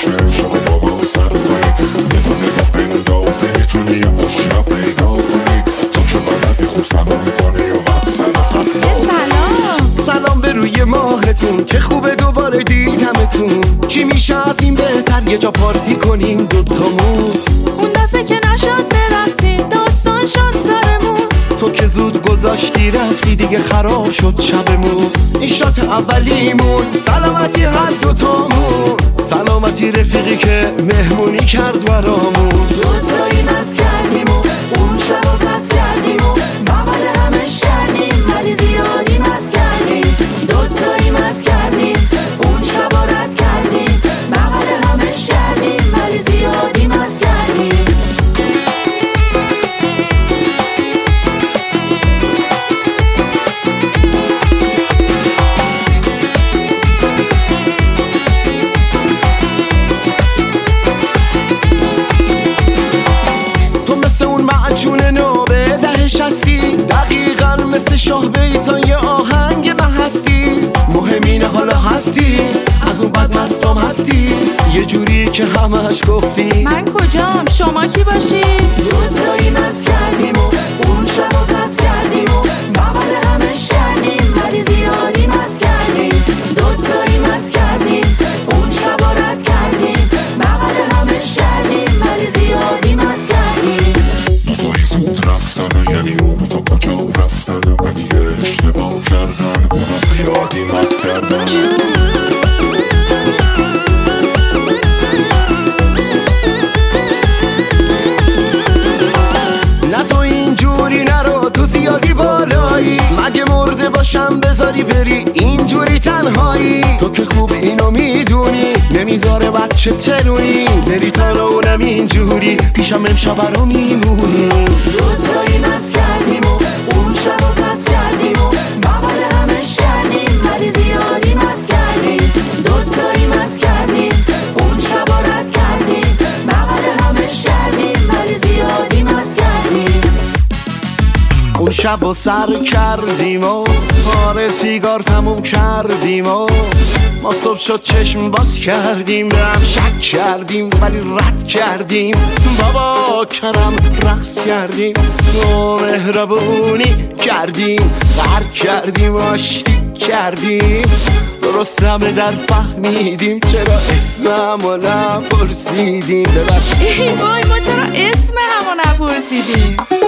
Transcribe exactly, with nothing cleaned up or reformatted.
باشه شما بابا سر کنی بدون نگاه بندازی میتونی آشنا پیدا کنی تو که بلدی خوب سلام میکنی و حد سلام سلام سلام به روی ماهتون که خوبه دوباره دیدمتون. چی میشه از این بهتر یه جا پارتی کنیم دوتامون. اون دفعه که نشد برقصیم داستان شد سرمون. تو که زود گذاشتی رفتی دیگه خراب شد شبمون. این شات اولیمون سلامتی هر دوتامون. سلامتی رفیقی که مهمونی کرد برامون. دوتایی مست کردیم و اون شب و پس کردیم و بغل همش کردیم ولی زیادی مست کردیم. دوتایی مست کردیم اون شب و رد کردیم بغل همش کردیم ولی زیادی مست کردیم. اون معجون نوبه دهش هستی دقیقا مثل شاه بیتای آهنگ من هستی. مهمینه حالا هستی از اون بد مستم هستی یه جوری که همش گفتی. من کجام شما کی باشید؟ دوتایی مست کردیم و اون شب و پس کردیم و بغل همش کردیم ولی زیادی مست کردیم. دوتایی مست کردیم اون شب و رد کردیم بغل همش کردیم ولی زیادی مست کردیم. دوتایی زود رفتن یعنی اون تا کجا رفتن ولی اشتباه کردن اون زیادی مست کردن. نه تو اینجوری نرو تو زیادی بالایی. مگه مرده باشم بذاری بری اینجوری تنهایی. تو که خوب اینو میدونی نمیذاره بچه ترونی بری تا اونم اینجوری پیشم امشب رو میمونی. دوتایی مست کردیم و اون شب و پس کردیم و بغل همش کردیم ولی زیادی مست کردیم. دوتایی مست کردیم اون شب و رد کردیم بغل همش کردیم ولی زیادی مست کردیم. اون شب و سر کردیم و آره سیگار تموم کردیم و ما صبح شد چشم باز کردیم به هم شک کردیم ولی رد کردیم. بابا کرم رقص کردیم و مهربونی کردیم غر کردیم و آشتی کردیم. درست همه در فهمیدیم چرا اسمم رو نپرسیدیم. ببخشید ای وای ما چرا اسم همو نپرسیدیم.